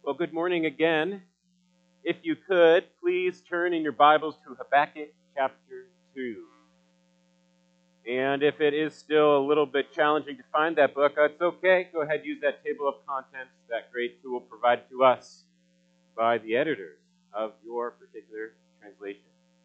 Well, good morning again. If you could, please turn in your Bibles to Habakkuk chapter 2. And if it is still a little bit challenging to find that book, it's okay. Go ahead and use that table of contents, that great tool provided to us by the editors of your particular translation.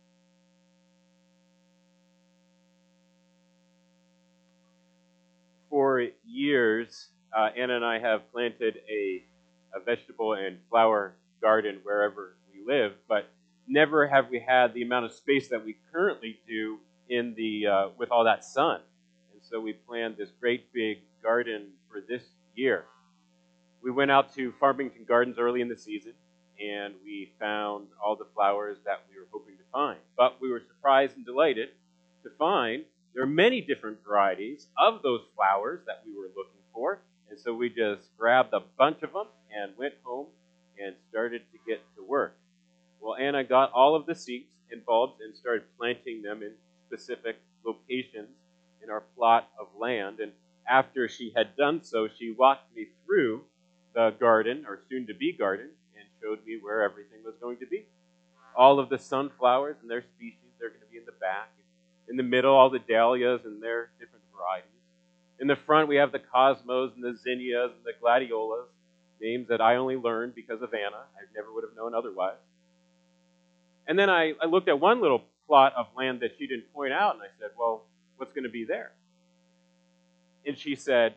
For years, Anna and I have planted a vegetable and flower garden wherever we live, but never have we had the amount of space that we currently do in the with all that sun. And so we planned this great big garden for this year. We went out to Farmington Gardens early in the season, and we found all the flowers that we were hoping to find. But we were surprised and delighted to find there are many different varieties of those flowers that we were looking for. And so we just grabbed a bunch of them and went home and started to get to work. Well, Anna got all of the seeds and bulbs and started planting them in specific locations in our plot of land. And after she had done so, she walked me through the garden, or soon-to-be garden, and showed me where everything was going to be. All of the sunflowers and their species, they're going to be in the back. In the middle, all the dahlias and their different varieties. In the front, we have the cosmos and the zinnias and the gladiolas, names that I only learned because of Anna. I never would have known otherwise. And then I looked at one little plot of land that she didn't point out, and I said, well, what's going to be there? And she said,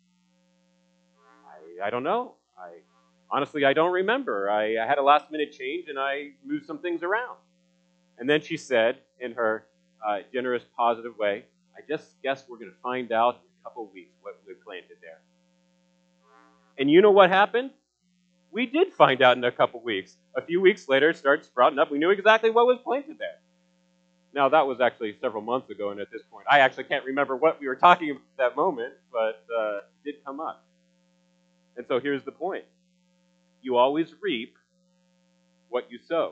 I don't know. Honestly, I don't remember. I had a last-minute change, and I moved some things around. And then she said, in her generous, positive way, I just guess we're going to find out in a couple of weeks what we planted there. And you know what happened? We did find out in a couple of weeks. A few weeks later, it started sprouting up. We knew exactly what was planted there. Now, that was actually several months ago, and at this point, I actually can't remember what we were talking about at that moment, but it did come up. And so here's the point. You always reap what you sow.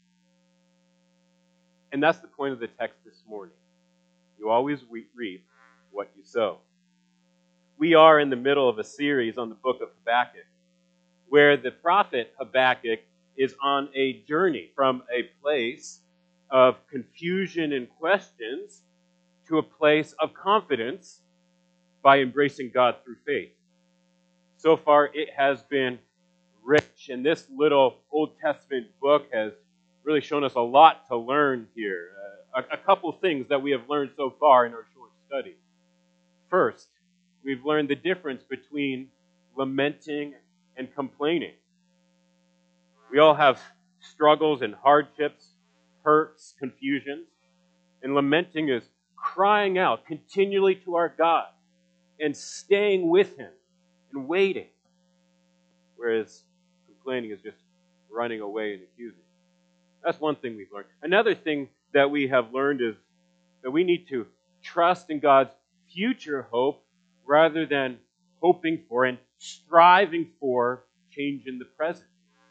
And that's the point of the text this morning. You always reap what you sow. We are in the middle of a series on the book of Habakkuk, where the prophet Habakkuk is on a journey from a place of confusion and questions to a place of confidence by embracing God through faith. So far, it has been rich, and this little Old Testament book has really shown us a lot to learn here. A couple things that we have learned so far in our short study. First, we've learned the difference between lamenting and complaining. We all have struggles and hardships, hurts, confusions, and lamenting is crying out continually to our God and staying with Him and waiting, whereas complaining is just running away and accusing. That's one thing we've learned. Another thing that we have learned is that we need to trust in God's future hope rather than hoping for and striving for change in the present.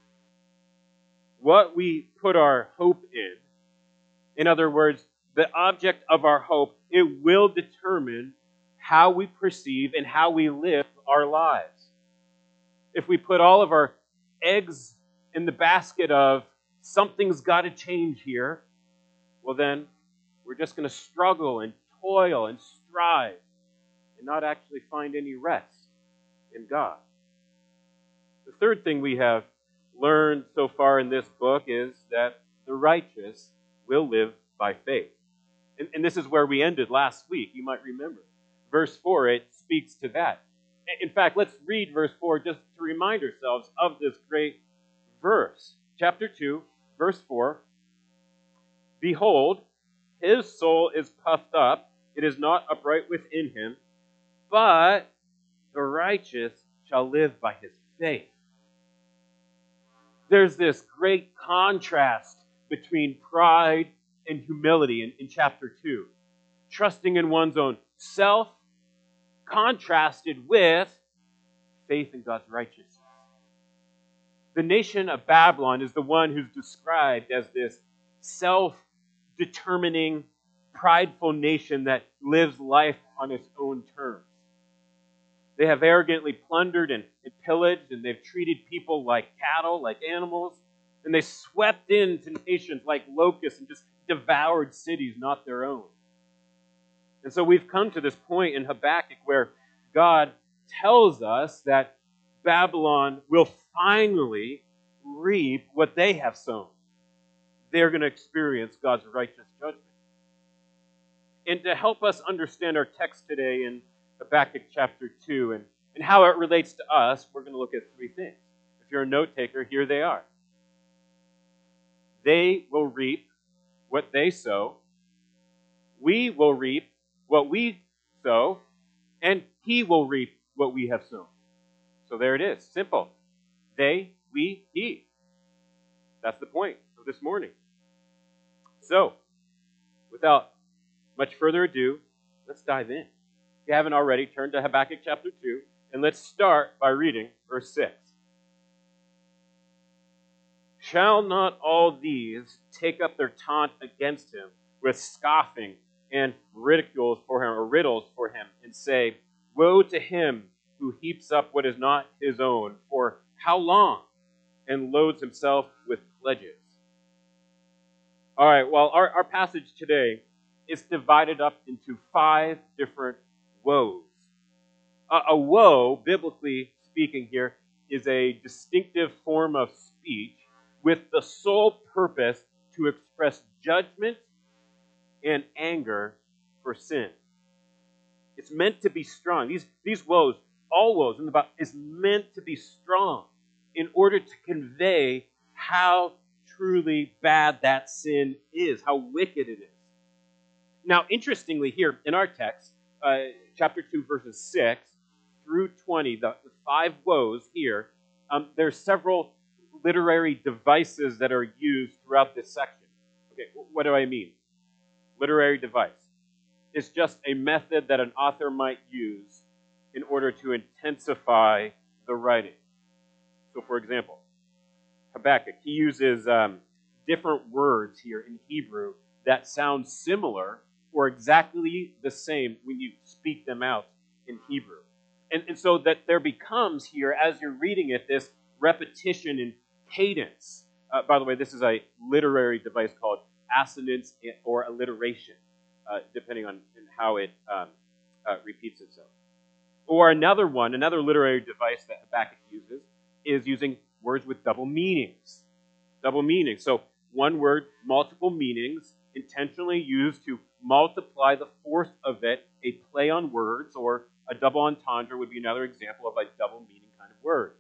What we put our hope in other words, the object of our hope, it will determine how we perceive and how we live our lives. If we put all of our eggs in the basket of something's got to change here, well then, we're just going to struggle and toil and strive and not actually find any rest in God. The third thing we have learned so far in this book is that the righteous will live by faith. And this is where we ended last week, you might remember. Verse 4, it speaks to that. In fact, let's read verse 4 just to remind ourselves of this great verse. Chapter 2, verse 4. Behold, his soul is puffed up, it is not upright within him, but the righteous shall live by his faith. There's this great contrast between pride and humility in chapter 2. Trusting in one's own self, contrasted with faith in God's righteousness. The nation of Babylon is the one who's described as this They have arrogantly plundered and pillaged, and they've treated people like cattle, like animals. And they swept into nations like locusts and just devoured cities not their own. And so we've come to this point in Habakkuk where God tells us that Babylon will finally reap what they have sown. They're going to experience God's righteous judgment. And to help us understand our text today in Habakkuk chapter 2 and how it relates to us, we're going to look at three things. If you're a note taker, here they are. They will reap what they sow. We will reap what we sow. And he will reap what we have sown. So there it is. Simple. They, we, he. That's the point of this morning. So, without much further ado, let's dive in. If you haven't already, turn to Habakkuk chapter 2, and let's start by reading verse 6. Shall not all these take up their taunt against him with scoffing and ridicules for him, or riddles for him, and say, woe to him who heaps up what is not his own, for how long? And loads himself with pledges. All right, well, our passage today is divided up into 5 different woes. A woe, biblically speaking here, is a distinctive form of speech with the sole purpose to express judgment and anger for sin. It's meant to be strong. These woes, all woes in the Bible, is meant to be strong in order to convey how truly bad that sin is, how wicked it is. Now, interestingly, here in our text, chapter 2, verses 6 through 20, the 5 woes here, there's several literary devices that are used throughout this section. Okay, what do I mean? Literary device. It's just a method that an author might use in order to intensify the writing. So, for example, Habakkuk, he uses different words here in Hebrew that sound similar or exactly the same when you speak them out in Hebrew. And so that there becomes here, as you're reading it, this repetition and cadence. By the way, this is a literary device called assonance or alliteration, depending on how it repeats itself. Or another literary device that Habakkuk uses is using words with double meanings. Double meanings. So one word, multiple meanings, intentionally used to multiply the force of it, a play on words, or a double entendre would be another example of a double meaning kind of word.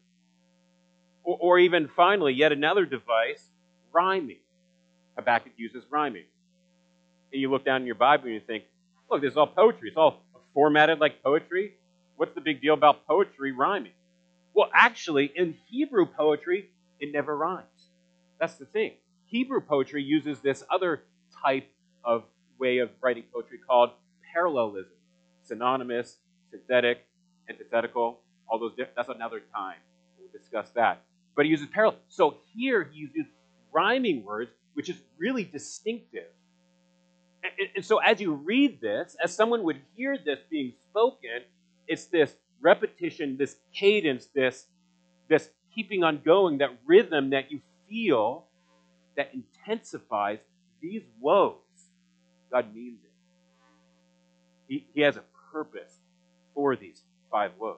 Or even finally, yet another device, rhyming. Habakkuk uses rhyming. And you look down in your Bible and you think, look, this is all poetry. It's all formatted like poetry. What's the big deal about poetry rhyming? Well, actually, in Hebrew poetry, it never rhymes. That's the thing. Hebrew poetry uses this other type of way of writing poetry called parallelism. Synonymous, synthetic, antithetical, all those different. That's another time. We'll discuss that. But he uses parallel. So here he uses rhyming words, which is really distinctive. And so as you read this, as someone would hear this being spoken, it's this repetition, this cadence, this keeping on going, that rhythm that you feel that intensifies these woes. God means it. He has a purpose for these 5 woes.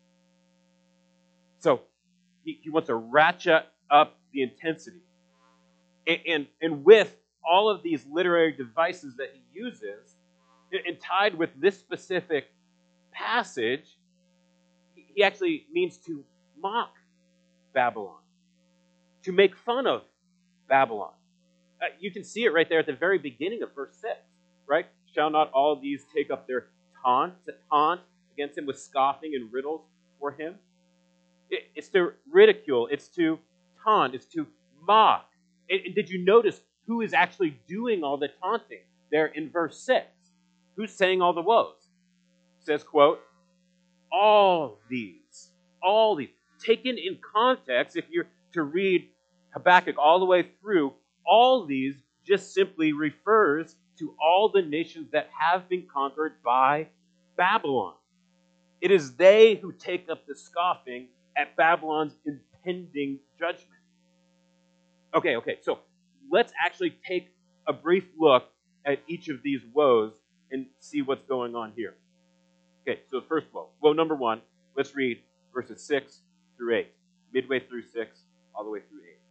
So he wants to ratchet up the intensity. And with all of these literary devices that he uses, and tied with this specific passage, he actually means to mock Babylon, to make fun of Babylon. You can see it right there at the very beginning of verse 6, right? Shall not all these take up their taunt against him with scoffing and riddles for him? It's to ridicule, it's to taunt, it's to mock. And did you notice who is actually doing all the taunting there in verse 6? Who's saying all the woes? It says, quote, all these. Taken in context, if you're to read Habakkuk all the way through, all these just simply refers to all the nations that have been conquered by Babylon. It is they who take up the scoffing at Babylon's impending judgment. Okay, so let's actually take a brief look at each of these woes and see what's going on here. Okay, so the first woe. Woe number 1, let's read verses 6 through 8. Midway through 6, all the way through 8.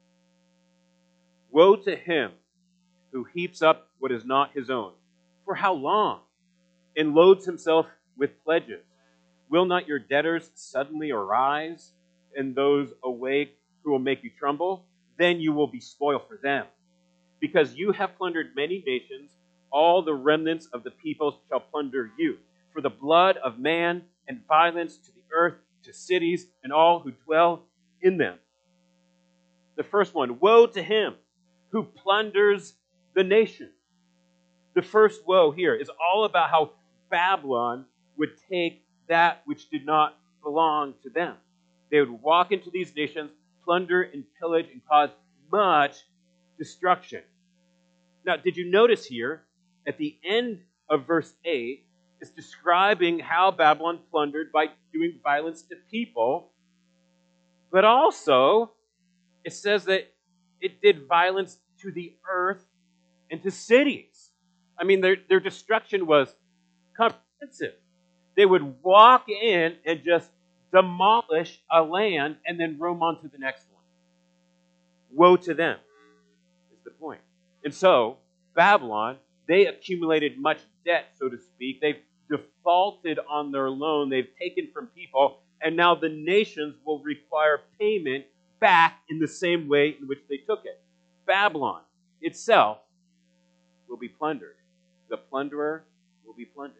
Woe to him who heaps up what is not his own. For how long? And loads himself with pledges. Will not your debtors suddenly arise, and those awake who will make you tremble? Then you will be spoil for them. Because you have plundered many nations, all the remnants of the peoples shall plunder you. For the blood of man and violence to the earth, to cities, and all who dwell in them. The first one, woe to him who plunders the nation. The first woe here is all about how Babylon would take that which did not belong to them. They would walk into these nations, plunder and pillage, and cause much destruction. Now, did you notice here, at the end of verse 8, it's describing how Babylon plundered by doing violence to people, but also it says that it did violence to the earth and to cities. I mean, their destruction was comprehensive. They would walk in and just demolish a land and then roam on to the next one. Woe to them is the point. And so, Babylon, they accumulated much debt, so to speak. They've defaulted on their loan. They've taken from people, and now the nations will require payment back in the same way in which they took it. Babylon itself will be plundered. The plunderer will be plundered.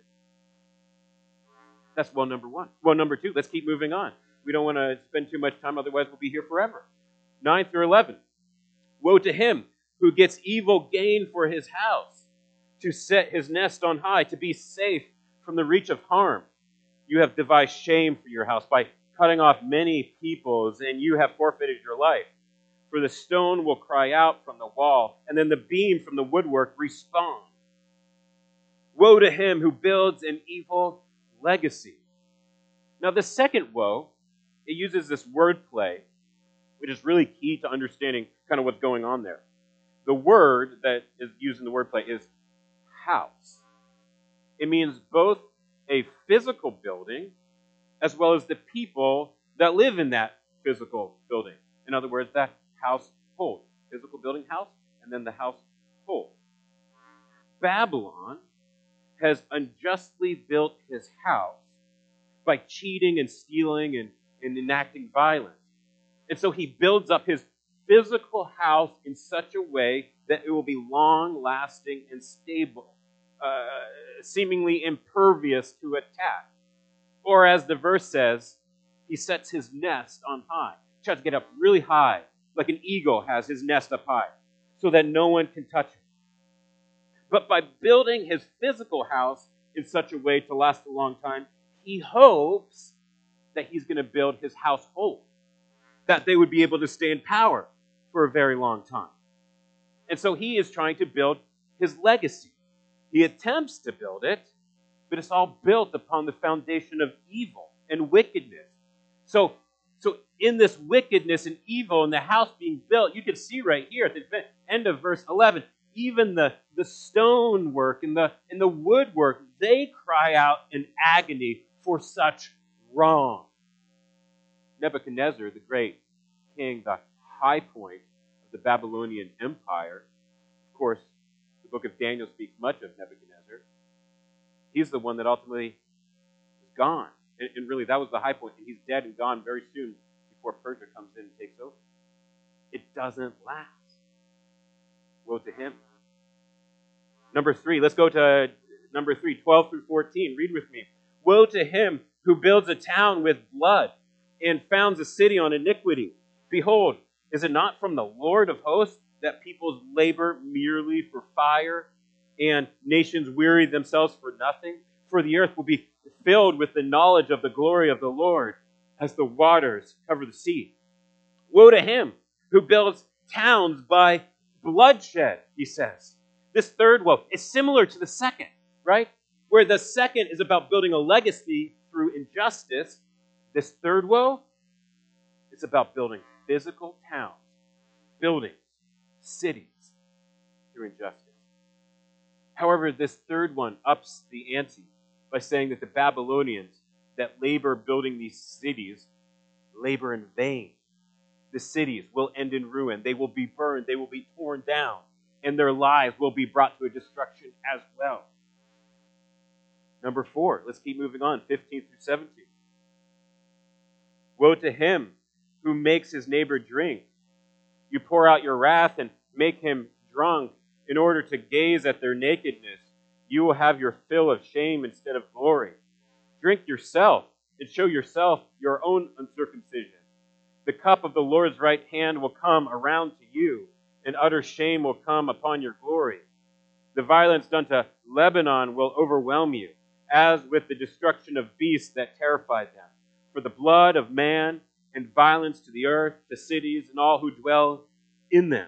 That's woe number 1. Woe number 2, let's keep moving on. We don't want to spend too much time, otherwise we'll be here forever. 9 through 11. Woe to him who gets evil gain for his house, to set his nest on high, to be safe from the reach of harm. You have devised shame for your house by cutting off many peoples, and you have forfeited your life. For the stone will cry out from the wall, and then the beam from the woodwork respond. Woe to him who builds an evil legacy. Now, the second woe, it uses this wordplay, which is really key to understanding kind of what's going on there. The word that is used in the wordplay is house. It means both a physical building as well as the people that live in that physical building. In other words, that household. Physical building, house, and then the household. Babylon has unjustly built his house by cheating and stealing and enacting violence. And so he builds up his physical house in such a way that it will be long-lasting and stable, seemingly impervious to attack. Or as the verse says, he sets his nest on high. He tries to get up really high, like an eagle has his nest up high, so that no one can touch him. But by building his physical house in such a way to last a long time, he hopes that he's going to build his household, that they would be able to stay in power for a very long time. And so he is trying to build his legacy. He attempts to build it, but it's all built upon the foundation of evil and wickedness. So in this wickedness and evil and the house being built, you can see right here at the end of verse 11, even the stonework and the woodwork, they cry out in agony for such wrong. Nebuchadnezzar, the great king, the high point of the Babylonian Empire, of course, the book of Daniel speaks much of Nebuchadnezzar. He's the one that ultimately is gone. And really, that was the high point. And he's dead and gone very soon before Persia comes in and takes over. It doesn't last. Woe to him. Number 3, let's go to number 3, 12 through 14. Read with me. Woe to him who builds a town with blood and founds a city on iniquity. Behold, is it not from the Lord of hosts that peoples labor merely for fire and nations weary themselves for nothing? For the earth will be filled with the knowledge of the glory of the Lord as the waters cover the sea. Woe to him who builds towns by bloodshed, he says. This third woe is similar to the second, right? Where the second is about building a legacy through through injustice. This third woe is about building physical towns, buildings, cities through injustice. However, this third one ups the ante by saying that the Babylonians that labor building these cities labor in vain. The cities will end in ruin. They will be burned. They will be torn down. And their lives will be brought to a destruction as well. Number 4, let's keep moving on, 15 through 17. Woe to him who makes his neighbor drink. You pour out your wrath and make him drunk in order to gaze at their nakedness. You will have your fill of shame instead of glory. Drink yourself and show yourself your own uncircumcision. The cup of the Lord's right hand will come around to you, and utter shame will come upon your glory. The violence done to Lebanon will overwhelm you, as with the destruction of beasts that terrified them. For the blood of man and violence to the earth, the cities, and all who dwell in them.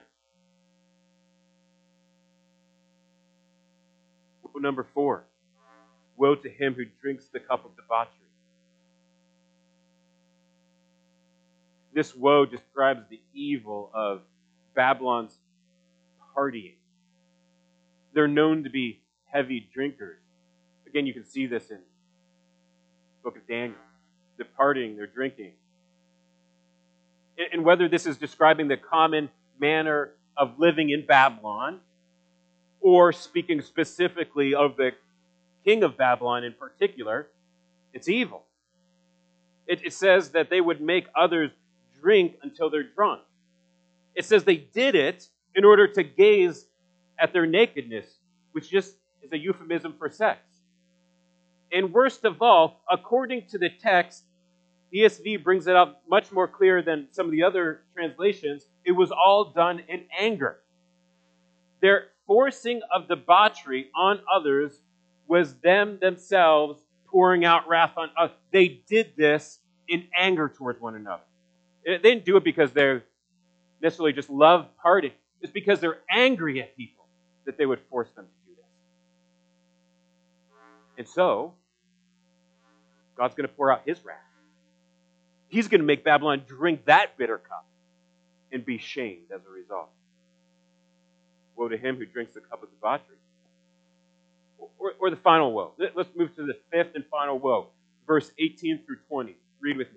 Woe number 4. Woe to him who drinks the cup of debauchery. This woe describes the evil of Babylon's partying. They're known to be heavy drinkers. Again, you can see this in the book of Daniel. They're partying, they're drinking. And whether this is describing the common manner of living in Babylon, or speaking specifically of the king of Babylon in particular, it's evil. It says that they would make others drink until they're drunk. It says they did it in order to gaze at their nakedness, which just is a euphemism for sex. And worst of all, according to the text, ESV brings it up much more clear than some of the other translations. It was all done in anger. Their forcing of debauchery on others was them themselves pouring out wrath on others. They did this in anger towards one another. They didn't do it because they necessarily just love partying. It's because they're angry at people that they would force them to do this. And so, God's going to pour out his wrath. He's going to make Babylon drink that bitter cup and be shamed as a result. Woe to him who drinks the cup of debauchery. Or the final woe. Let's move to the fifth and final woe. Verse 18 through 20. Read with me.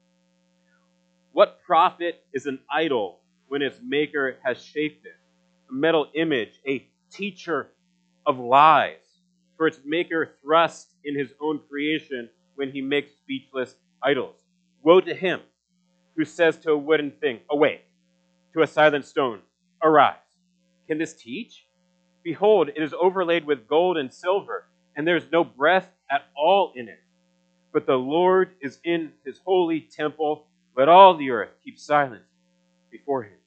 What profit is an idol when its maker has shaped it? A metal image, a teacher of lies. For its maker thrusts in his own creation when he makes speechless idols. Woe to him who says to a wooden thing, awake, to a silent stone, arise. Can this teach? Behold, it is overlaid with gold and silver, and there is no breath at all in it. But the Lord is in his holy temple. Let all the earth keep silent before him.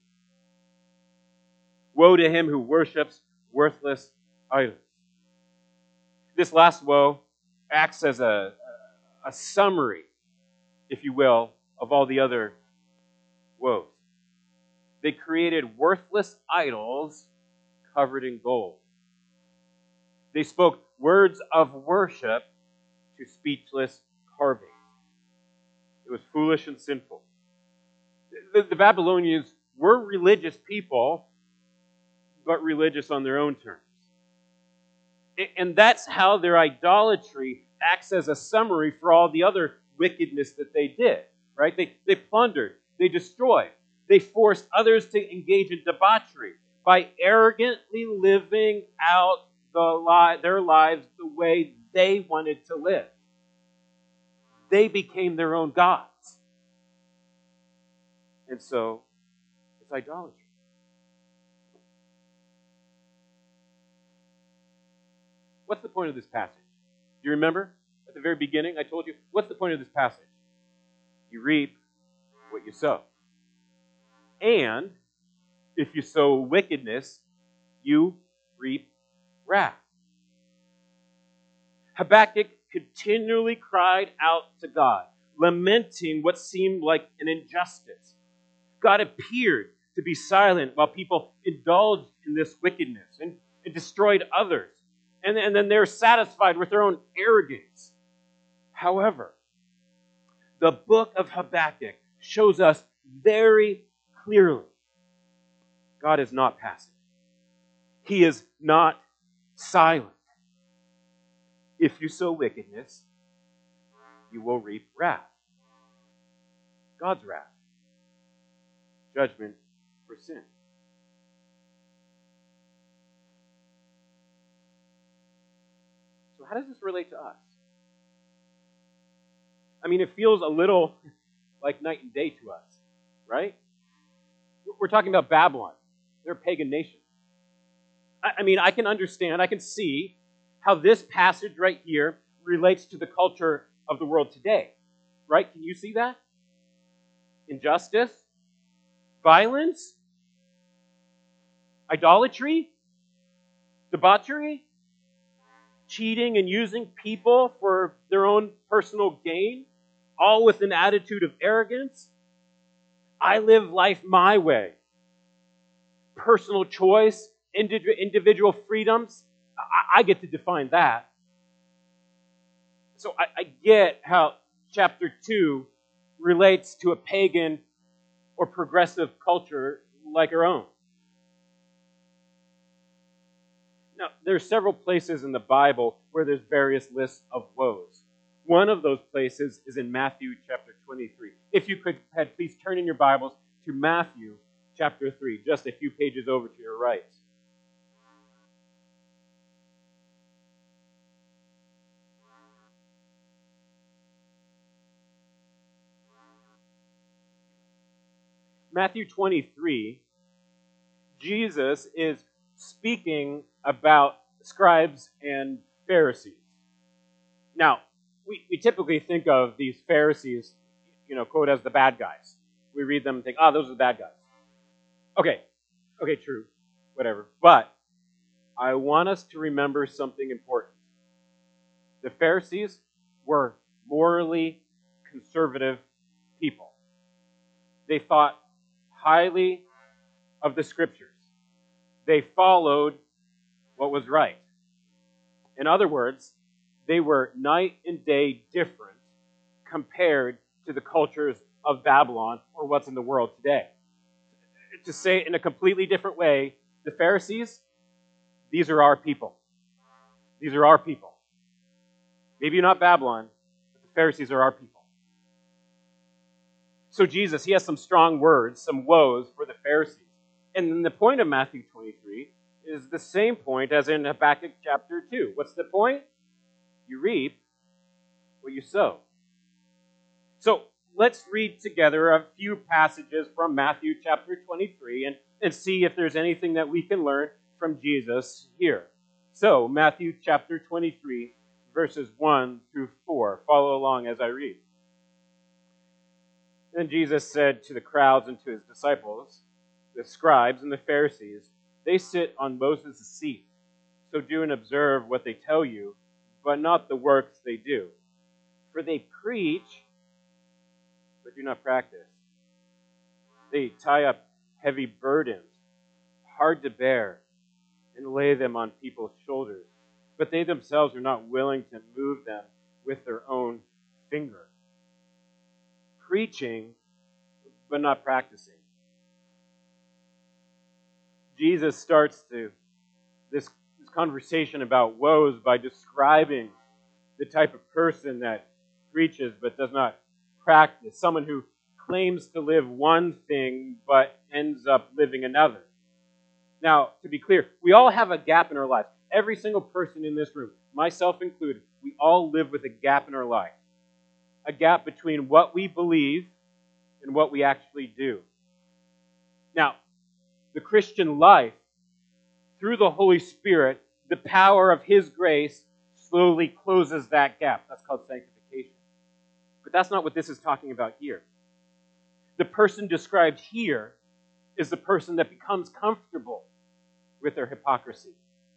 Woe to him who worships worthless idols. This last woe acts as a summary, if you will, of all the other woes. They created worthless idols covered in gold. They spoke words of worship to speechless carvings. It was foolish and sinful. The Babylonians were religious people, but religious on their own terms. And that's how their idolatry acts as a summary for all the other wickedness that they did, right? They plundered, they destroyed, they forced others to engage in debauchery by arrogantly living out their lives the way they wanted to live. They became their own gods. And so, it's idolatry. What's the point of this passage? Do you remember? At the very beginning, I told you, what's the point of this passage? You reap what you sow. And if you sow wickedness, you reap wrath. Habakkuk continually cried out to God, lamenting what seemed like an injustice. God appeared to be silent while people indulged in this wickedness and destroyed others. And then they're satisfied with their own arrogance. However, the book of Habakkuk shows us very clearly God is not passive. He is not silent. If you sow wickedness, you will reap wrath. God's wrath. Judgment for sin. So how does this relate to us? I mean, it feels a little like night and day to us, right? We're talking about Babylon. They're a pagan nation. I mean, I can understand, I can see how this passage right here relates to the culture of the world today, right? Can you see that? Injustice, violence, idolatry, debauchery, cheating and using people for their own personal gain, all with an attitude of arrogance. I live life my way. Personal choice, individual freedoms, I get to define that. So I get how chapter 2 relates to a pagan or progressive culture like our own. Now, there are several places in the Bible where there's various lists of woes. One of those places is in Matthew chapter 23. If you could, please turn in your Bibles to Matthew chapter 3, just a few pages over to your right. Matthew 23, Jesus is speaking about scribes and Pharisees. Now, we typically think of these Pharisees, quote, as the bad guys. We read them and think, those are the bad guys. Okay, true, whatever. But I want us to remember something important. The Pharisees were morally conservative people. They thought highly of the Scriptures. They followed what was right. In other words, they were night and day different compared to the cultures of Babylon or what's in the world today. To say it in a completely different way, the Pharisees, these are our people. These are our people. Maybe not Babylon, but the Pharisees are our people. So Jesus, he has some strong words, some woes for the Pharisees. And then the point of Matthew 23 is the same point as in Habakkuk chapter 2. What's the point? You reap what you sow. So let's read together a few passages from Matthew chapter 23 and see if there's anything that we can learn from Jesus here. So, Matthew chapter 23, verses 1 through 4. Follow along as I read. Then Jesus said to the crowds and to his disciples, the scribes and the Pharisees, they sit on Moses' seat. So do and observe what they tell you, but not the works they do. For they preach, but do not practice. They tie up heavy burdens, hard to bear, and lay them on people's shoulders. But they themselves are not willing to move them with their own finger. Preaching, but not practicing. Jesus starts this conversation about woes by describing the type of person that preaches but does not practice. Someone who claims to live one thing but ends up living another. Now, to be clear, we all have a gap in our lives. Every single person in this room, myself included, we all live with a gap in our life. A gap between what we believe and what we actually do. Now, the Christian life, through the Holy Spirit, the power of His grace slowly closes that gap. That's called sanctification. But that's not what this is talking about here. The person described here is the person that becomes comfortable with their hypocrisy.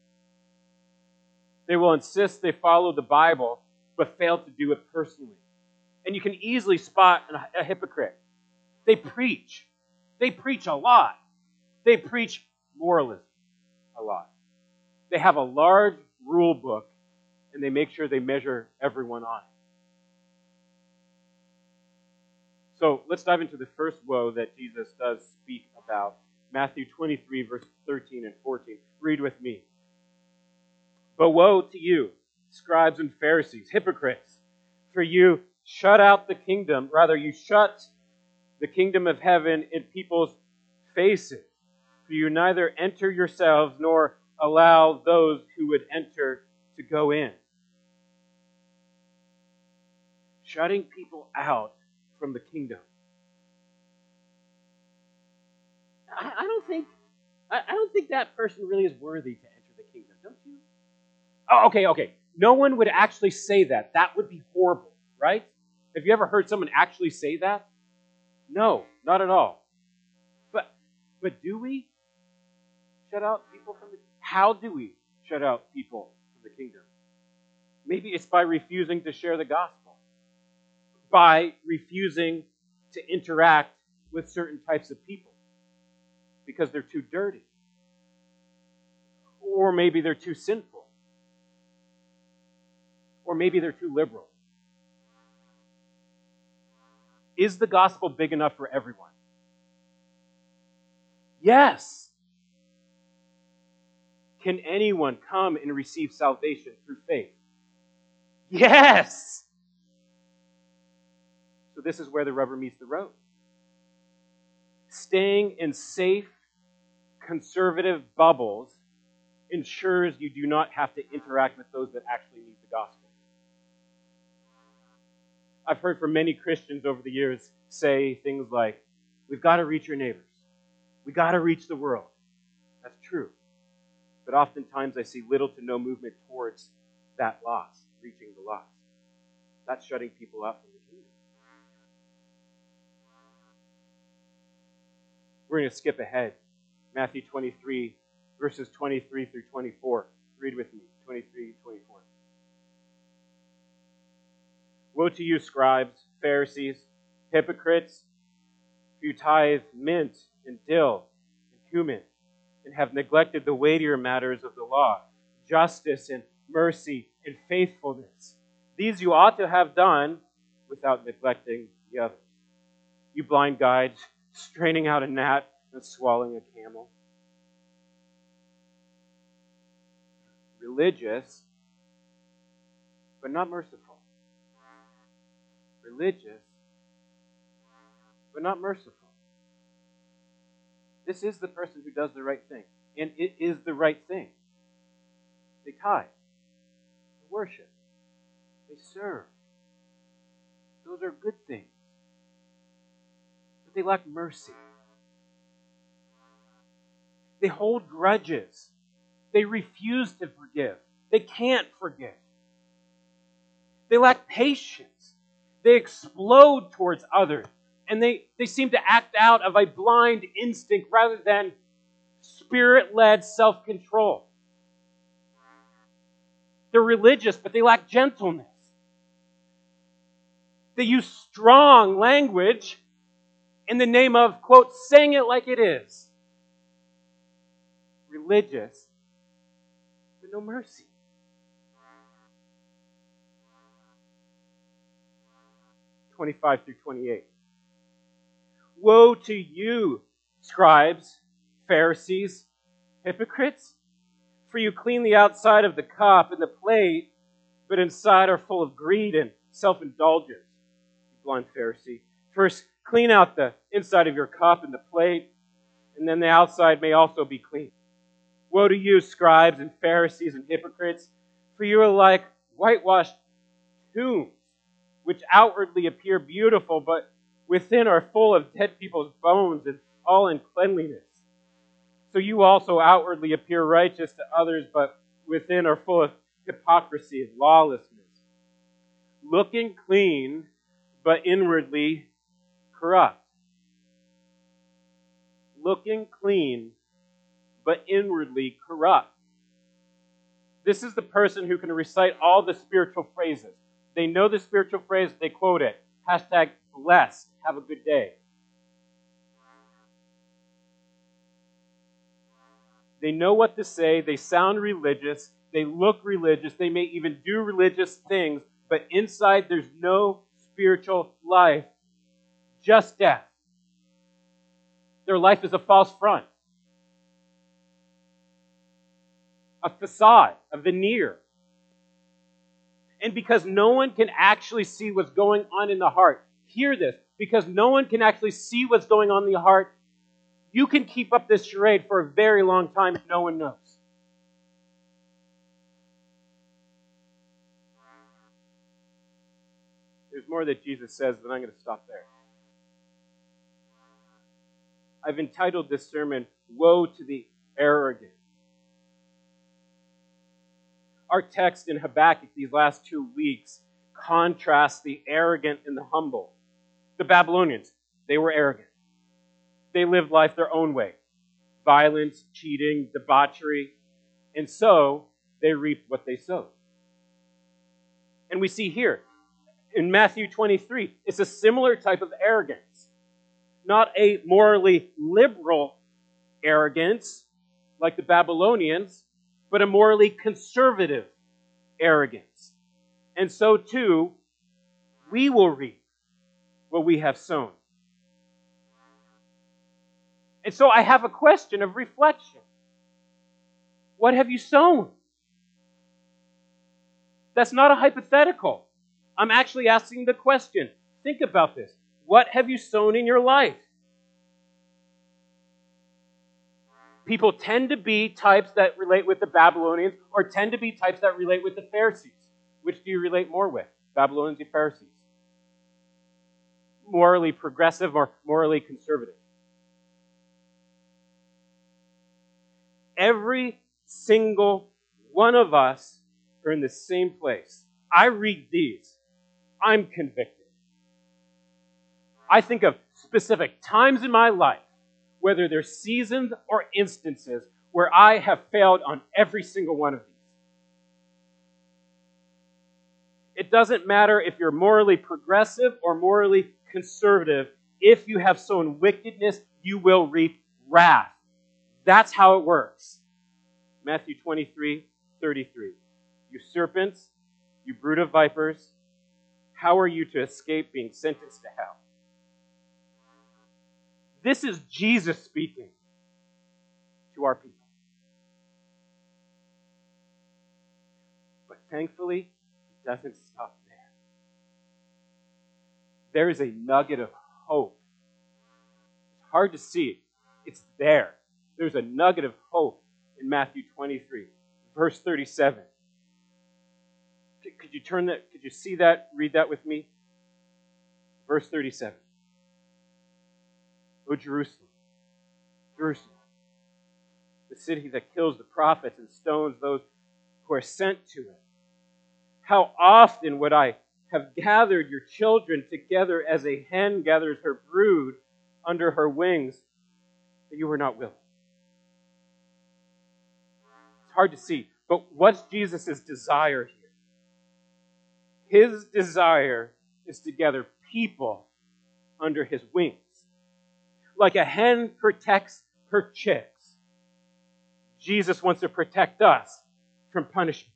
They will insist they follow the Bible, but fail to do it personally. And you can easily spot a hypocrite. They preach. They preach a lot. They preach moralism a lot. They have a large rule book, and they make sure they measure everyone on it. So let's dive into the first woe that Jesus does speak about. Matthew 23, verse 13 and 14. Read with me. But woe to you, scribes and Pharisees, hypocrites, for you shut out the kingdom, rather you shut the kingdom of heaven in people's faces. For you neither enter yourselves nor allow those who would enter to go in. Shutting people out from the kingdom. I don't think that person really is worthy to enter the kingdom, don't you? Oh, okay. No one would actually say that. That would be horrible, right? Have you ever heard someone actually say that? No, not at all. But do we shut out people from the kingdom? How do we shut out people from the kingdom? Maybe it's by refusing to share the gospel, by refusing to interact with certain types of people because they're too dirty, or maybe they're too sinful, or maybe they're too liberal. Is the gospel big enough for everyone? Yes. Can anyone come and receive salvation through faith? Yes. So this is where the rubber meets the road. Staying in safe, conservative bubbles ensures you do not have to interact with those that actually need the gospel. I've heard from many Christians over the years say things like, we've got to reach your neighbors. We've got to reach the world. That's true. But oftentimes I see little to no movement towards that loss, reaching the lost. That's shutting people out from the kingdom. We're going to skip ahead. Matthew 23, verses 23 through 24. Read with me, 23 and 24. Woe to you, scribes, Pharisees, hypocrites, for you tithe mint and dill and cumin, and have neglected the weightier matters of the law, justice and mercy and faithfulness. These you ought to have done without neglecting the others. You blind guides, straining out a gnat and swallowing a camel. Religious, but not merciful. Religious, but not merciful. This is the person who does the right thing. And it is the right thing. They tithe. They worship. They serve. Those are good things. But they lack mercy. They hold grudges. They refuse to forgive. They can't forgive. They lack patience. They explode towards others. And they seem to act out of a blind instinct rather than Spirit-led self-control. They're religious, but they lack gentleness. They use strong language in the name of, quote, saying it like it is. Religious, but no mercy. Verse 25 through 28. Woe to you, scribes, Pharisees, hypocrites! For you clean the outside of the cup and the plate, but inside are full of greed and self-indulgence. You blind Pharisee. First, clean out the inside of your cup and the plate, and then the outside may also be clean. Woe to you, scribes and Pharisees and hypocrites! For you are like whitewashed tombs, which outwardly appear beautiful, but within are full of dead people's bones and all uncleanliness. So you also outwardly appear righteous to others, but within are full of hypocrisy and lawlessness. Looking clean, but inwardly corrupt. Looking clean, but inwardly corrupt. This is the person who can recite all the spiritual phrases. They know the spiritual phrase, they quote it. Hashtag blessed. Have a good day. They know what to say. They sound religious. They look religious. They may even do religious things. But inside, there's no spiritual life. just death. Their life is a false front, a facade, a veneer. And because no one can actually see what's going on in the heart, hear this, because no one can actually see what's going on in the heart, you can keep up this charade for a very long time and no one knows. There's more that Jesus says, but I'm going to stop there. I've entitled this sermon, Woe to the Arrogant. Our text in Habakkuk these last 2 weeks contrasts the arrogant and the humble. The Babylonians, they were arrogant. They lived life their own way. Violence, cheating, debauchery. And so they reaped what they sowed. And we see here, in Matthew 23, it's a similar type of arrogance. Not a morally liberal arrogance like the Babylonians, but a morally conservative arrogance. And so too, we will reap what we have sown. And so I have a question of reflection. What have you sown? That's not a hypothetical. I'm actually asking the question. Think about this. What have you sown in your life? People tend to be types that relate with the Babylonians or tend to be types that relate with the Pharisees. Which do you relate more with? Babylonians or Pharisees? Morally progressive or morally conservative? Every single one of us are in the same place. I read these. I'm convicted. I think of specific times in my life, whether they're seasons or instances, where I have failed on every single one of these. It doesn't matter if you're morally progressive or morally conservative. If you have sown wickedness, you will reap wrath. That's how it works. Matthew 23:33. You serpents, you brood of vipers, how are you to escape being sentenced to hell? This is Jesus speaking to our people. But thankfully, it doesn't stop there. There is a nugget of hope. It's hard to see. It's there. There's a nugget of hope in Matthew 23, verse 37. Could you turn that? Could you see that? Read that with me. Verse 37. O Jerusalem, Jerusalem, the city that kills the prophets and stones those who are sent to it. How often would I have gathered your children together as a hen gathers her brood under her wings, but you were not willing. It's hard to see, but what's Jesus' desire here? His desire is to gather people under his wings. Like a hen protects her chicks, Jesus wants to protect us from punishment.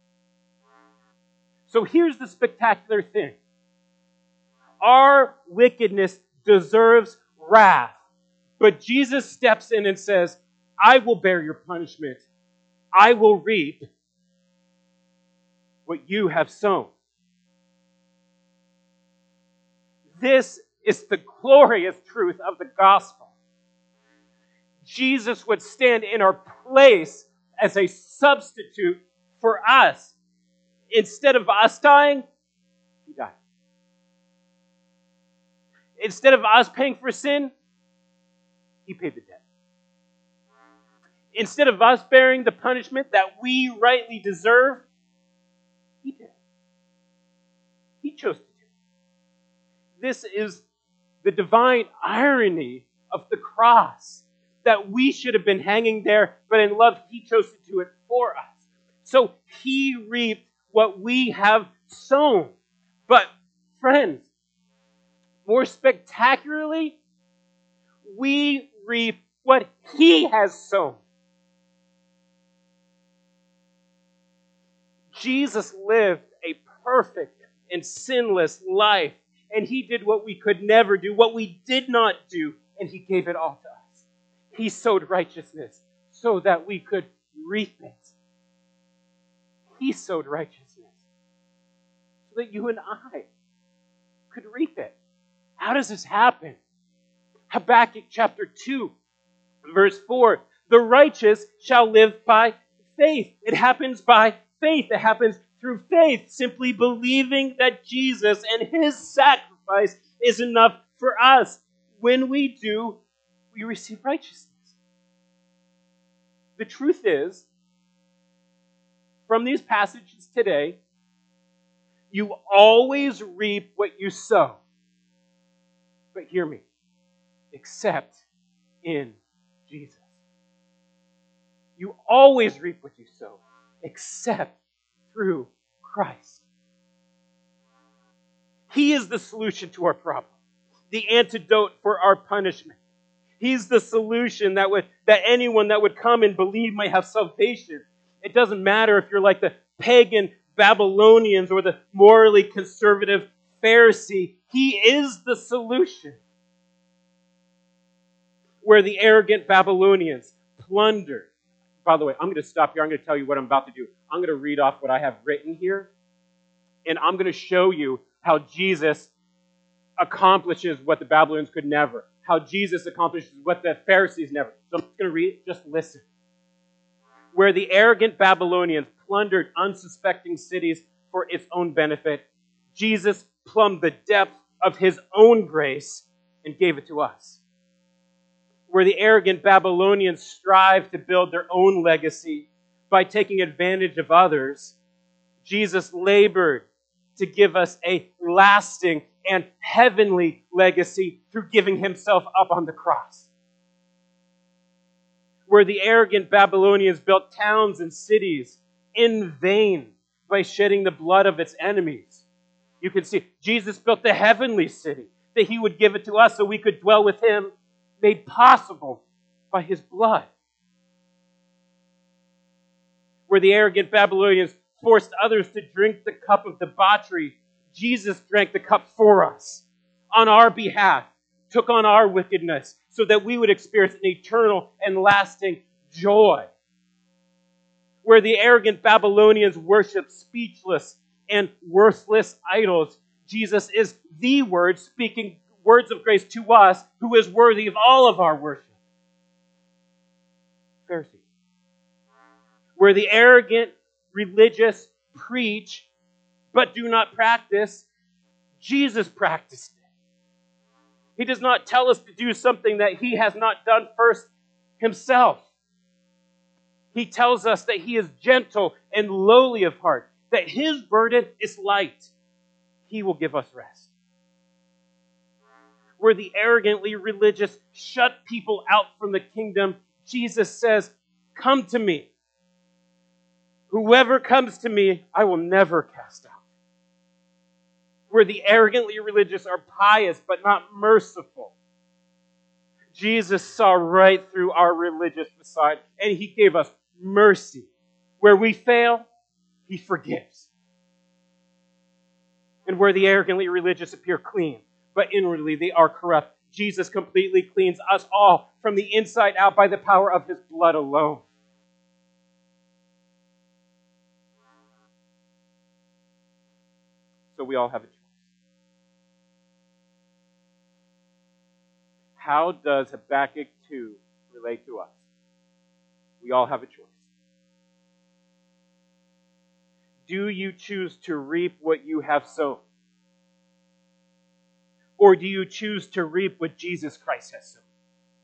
So here's the spectacular thing. Our wickedness deserves wrath, but Jesus steps in and says, I will bear your punishment. I will reap what you have sown. This is the glorious truth of the gospel. Jesus would stand in our place as a substitute for us. Instead of us dying, he died. Instead of us paying for sin, he paid the debt. Instead of us bearing the punishment that we rightly deserve, he did. He chose to do it. This is the divine irony of the cross, that we should have been hanging there, but in love, he chose to do it for us. So he reaped what we have sown. But, friends, more spectacularly, we reap what he has sown. Jesus lived a perfect and sinless life, and he did what we could never do, what we did not do, and he gave it all to us. He sowed righteousness so that we could reap it. He sowed righteousness so that you and I could reap it. How does this happen? Habakkuk chapter 2, verse 4. The righteous shall live by faith. It happens by faith. It happens through faith, simply believing that Jesus and his sacrifice is enough for us. When we do, we receive righteousness. The truth is, from these passages today, you always reap what you sow. But hear me, except in Jesus. You always reap what you sow, except through Christ. He is the solution to our problem, the antidote for our punishment. He's the solution that anyone that would come and believe might have salvation. It doesn't matter if you're like the pagan Babylonians or the morally conservative Pharisee. He is the solution. Where the arrogant Babylonians plundered. By the way, I'm going to stop here. I'm going to tell you what I'm about to do. I'm going to read off what I have written here, and I'm going to show you how Jesus accomplishes what the Babylonians could never. How Jesus accomplishes what the Pharisees never. So I'm just going to read it. Just listen. Where the arrogant Babylonians plundered unsuspecting cities for its own benefit, Jesus plumbed the depth of his own grace and gave it to us. Where the arrogant Babylonians strive to build their own legacy by taking advantage of others, Jesus labored to give us a lasting and heavenly legacy through giving himself up on the cross. Where the arrogant Babylonians built towns and cities in vain by shedding the blood of its enemies, you can see Jesus built the heavenly city, that he would give it to us so we could dwell with him, made possible by his blood. Where the arrogant Babylonians forced others to drink the cup of debauchery, Jesus drank the cup for us, on our behalf, took on our wickedness, so that we would experience an eternal and lasting joy. Where the arrogant Babylonians worshiped speechless and worthless idols, Jesus is the Word speaking words of grace to us, who is worthy of all of our worship. Pharisees. Where the arrogant religious preach but do not practice, Jesus practiced it. He does not tell us to do something that he has not done first himself. He tells us that he is gentle and lowly of heart, that his burden is light. He will give us rest. Where the arrogantly religious shut people out from the kingdom, Jesus says, "Come to me. Whoever comes to me, I will never cast out." Where the arrogantly religious are pious but not merciful, Jesus saw right through our religious facade, and he gave us mercy. Where we fail, he forgives. And where the arrogantly religious appear clean, but inwardly they are corrupt, Jesus completely cleans us all from the inside out by the power of his blood alone. So we all have a choice. How does Habakkuk 2 relate to us? We all have a choice. Do you choose to reap what you have sown? Or do you choose to reap what Jesus Christ has sown?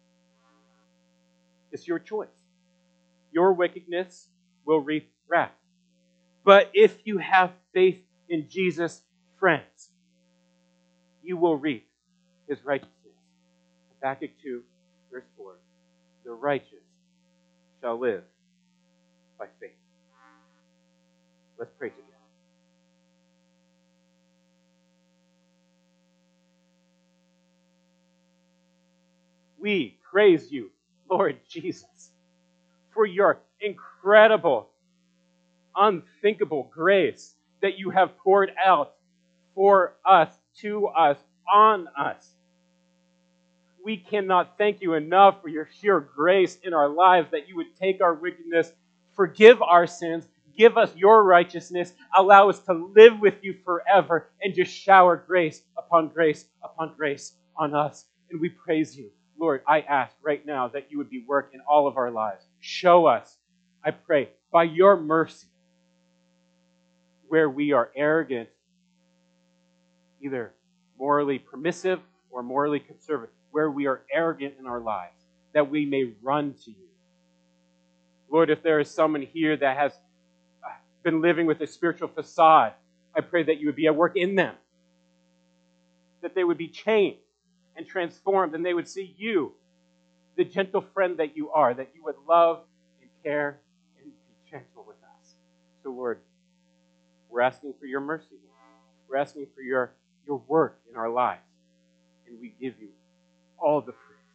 It's your choice. Your wickedness will reap wrath. But if you have faith in Jesus, friends, you will reap his righteousness. Habakkuk 2, verse 4. The righteous shall live by faith. Let's pray together. We praise you, Lord Jesus, for your incredible, unthinkable grace that you have poured out for us to us, on us. We cannot thank you enough for your sheer grace in our lives, that you would take our wickedness, forgive our sins, give us your righteousness, allow us to live with you forever, and just shower grace upon grace upon grace on us. And we praise you. Lord, I ask right now that you would be work in all of our lives. Show us, I pray, by your mercy, where we are arrogant, either morally permissive or morally conservative, where we are arrogant in our lives, that we may run to you. Lord, if there is someone here that has been living with a spiritual facade, I pray that you would be at work in them, that they would be changed and transformed, and they would see you, the gentle friend that you are, that you would love and care and be gentle with us. So, Lord, we're asking for your mercy. We're asking for your work in our lives, and we give you all the fruit.